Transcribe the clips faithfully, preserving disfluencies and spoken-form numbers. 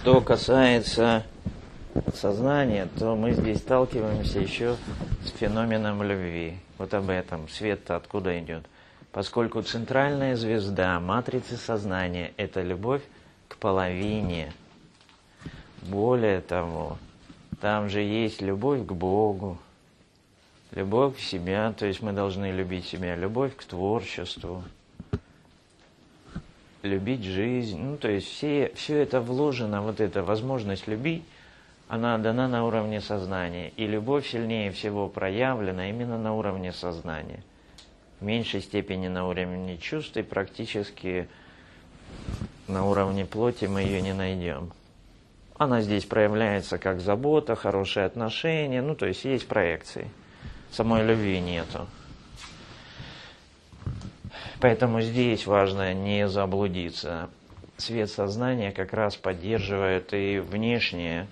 Что касается сознания, то мы здесь сталкиваемся еще с феноменом любви. Вот об этом. Свет-то откуда идет? Поскольку центральная звезда матрицы сознания – это любовь к половине. Более того, там же есть любовь к Богу, любовь к себе, то есть мы должны любить себя, любовь к творчеству, любить жизнь. Ну, то есть все, все это вложено, вот эта возможность любить, она дана на уровне сознания. И любовь сильнее всего проявлена именно на уровне сознания. В меньшей степени на уровне чувств, и практически на уровне плоти мы ее не найдем. Она здесь проявляется как забота, хорошие отношения, ну то есть есть проекции. Самой любви нету. Поэтому здесь важно не заблудиться. Свет сознания как раз поддерживает и внешнее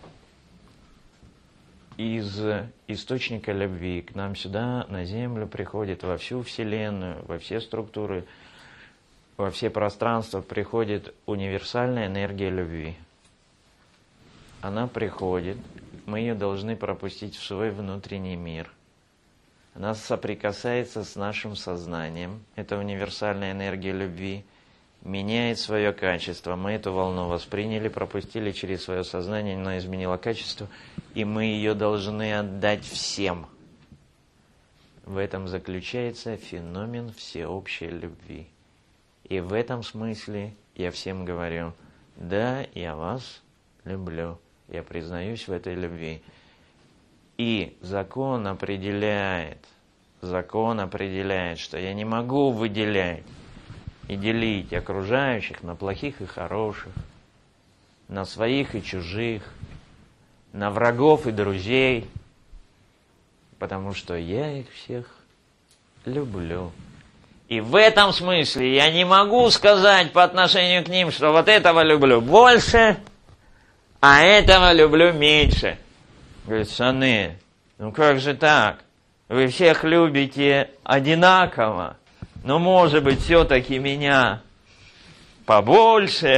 из источника любви. К нам сюда, на Землю, приходит во всю Вселенную, во все структуры, во все пространства приходит универсальная энергия любви. Она приходит, мы ее должны пропустить в свой внутренний мир. Она соприкасается с нашим сознанием, это универсальная энергия любви, меняет свое качество. Мы эту волну восприняли, пропустили через свое сознание, она изменила качество, и мы ее должны отдать всем. В этом заключается феномен всеобщей любви. И в этом смысле я всем говорю: да, я вас люблю, я признаюсь в этой любви. И закон определяет, закон определяет, что я не могу выделять и делить окружающих на плохих и хороших, на своих и чужих, на врагов и друзей, потому что я их всех люблю. И в этом смысле я не могу сказать по отношению к ним, что вот этого люблю больше, а этого люблю меньше. Говорит: саны, ну как же так? Вы всех любите одинаково, но, может быть, все-таки меня побольше.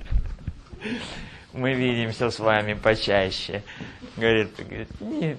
Мы видимся с вами почаще. Говорит, говорит нет.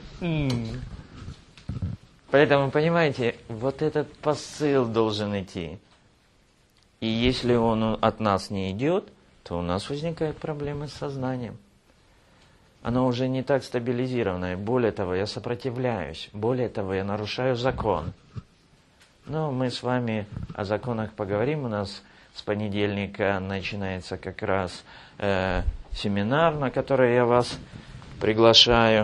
Поэтому, понимаете, вот этот посыл должен идти. И если он от нас не идет, то у нас возникают проблемы с сознанием. Оно уже не так стабилизировано. Более того, я сопротивляюсь. Более того, я нарушаю закон. Но мы с вами о законах поговорим. У нас с понедельника начинается как раз э, семинар, на который я вас приглашаю.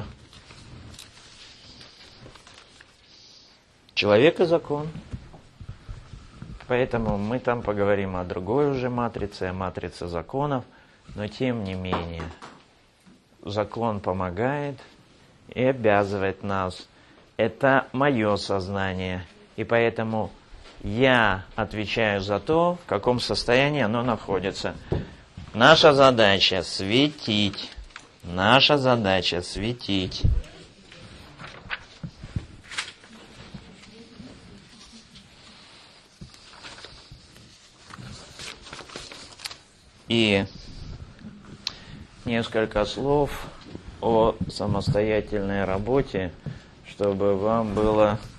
Человек и закон. Поэтому мы там поговорим о другой уже матрице, о матрице законов. Но тем не менее, закон помогает и обязывает нас. Это мое сознание. И поэтому я отвечаю за то, в каком состоянии оно находится. Наша задача светить. Наша задача светить. И несколько слов о самостоятельной работе, чтобы вам было